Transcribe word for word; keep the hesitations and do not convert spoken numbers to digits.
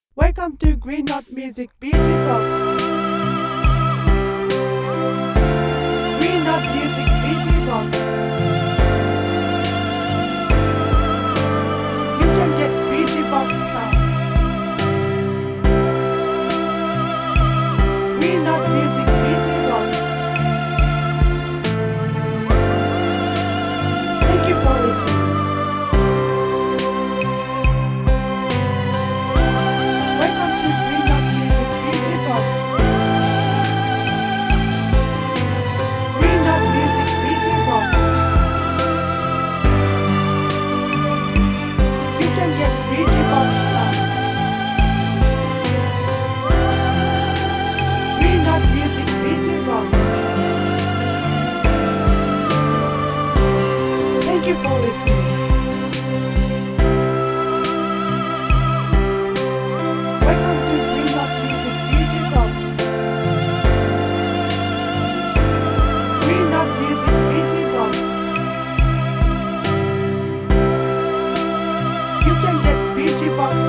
Welcome to Green Knot Music B G Box. Green Knot Music B G Box. You can get B G Box sound. Green Knot Music B G Box. Thank you for listening. Welcome to Green Knot Music B G Box. Green Knot Music B G Box. You can get B G Box sound. Green Knot Music B G Box. Thank you for listening. Welcome to Green Knot Music B G Box. Green Knot Music B G Box. You can get B G Box